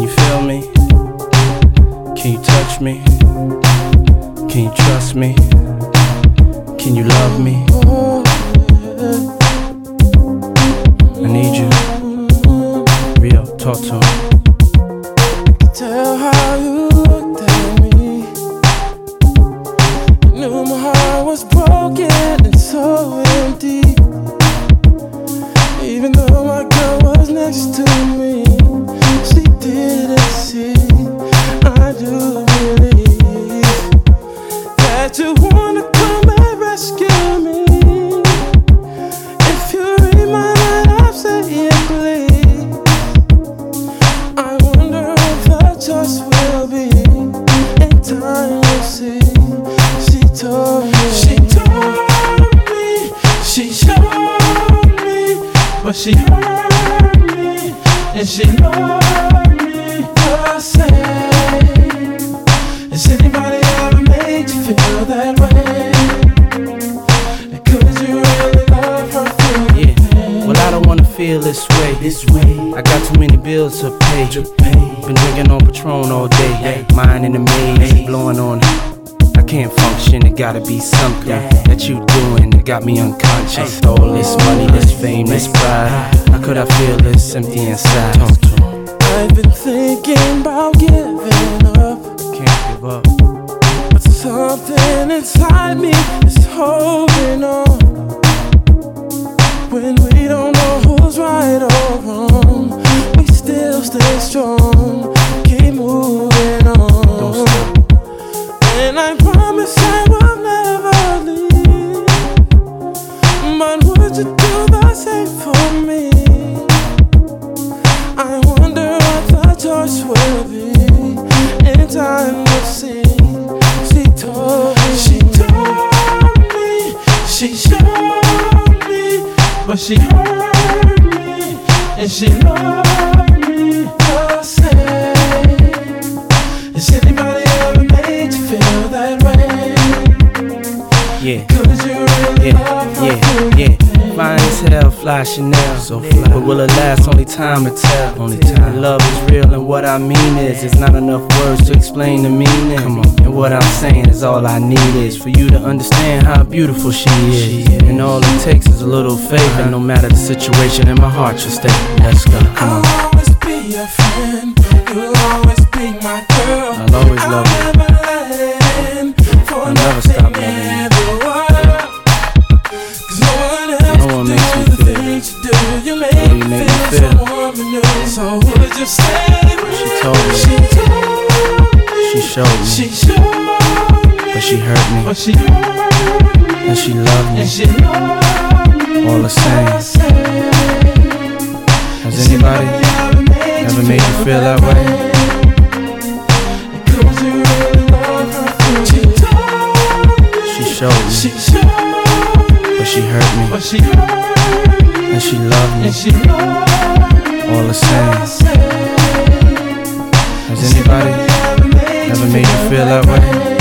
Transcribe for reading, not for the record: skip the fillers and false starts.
you feel me? Can you touch me? Can you trust me? Can you love me? I need you. Real, talk to him. Tell how you looked at me. You knew my heart was broken and so empty. Even though my girl was next to me, she didn't see. I do believe that you wanna come and rescue me. If you read my mind, I'm saying please. I wonder if the choice will be. In time you'll see. She told me, she showed me, but she hurt me, and she loved me the same. Has anybody ever made you feel that way? Could you really love her through the pain? Well, I don't wanna feel this way. I got too many bills to pay. Been drinking on Patron all day. Mine in the maze, blowing on it. I can't function, it gotta be something that you doing that got me unconscious. All this money, this fame, this pride, how could I feel this empty inside? Talk to him. I've been thinking about giving up. Can't give up. But something inside me is holding on. When we don't know who's right or wrong, we still stay strong. Keep moving on. Don't stop. And I promise I will never leave. But would you do the same for me? I wonder what the choice will be. In time we'll see. She told me, she showed me, but she hurt me, and she loved me the same. Has anybody ever made you feel that way? Yeah. Could you really love her through the pain? Fine as hell, fly Chanel, so fly. But will it last? Only time will tell. Only time. Love is real, and what I mean is, it's not enough words to explain the meaning. Come on. And what I'm saying is, all I need is for you to understand how beautiful she is. And all it takes is a little faith, and no matter the situation, in my heart you'll stay. Let's go. Come on. I'll always be your friend. You'll always be my girl. I'll always love you. I'll never let in for I'll never stop loving you. No one makes me feel the you make me feel so warm and new. So would you stay with me? She told me. She showed me. She showed me. But she hurt me. But she hurt me. And she loved me. And she loved me all the same. Has anybody ever made you feel that way? Could you really love her through the pain? She showed me. She showed me. But she hurt me. But she hurt me. And she loved me. And she loved me all the same. Has anybody ever made you feel that way?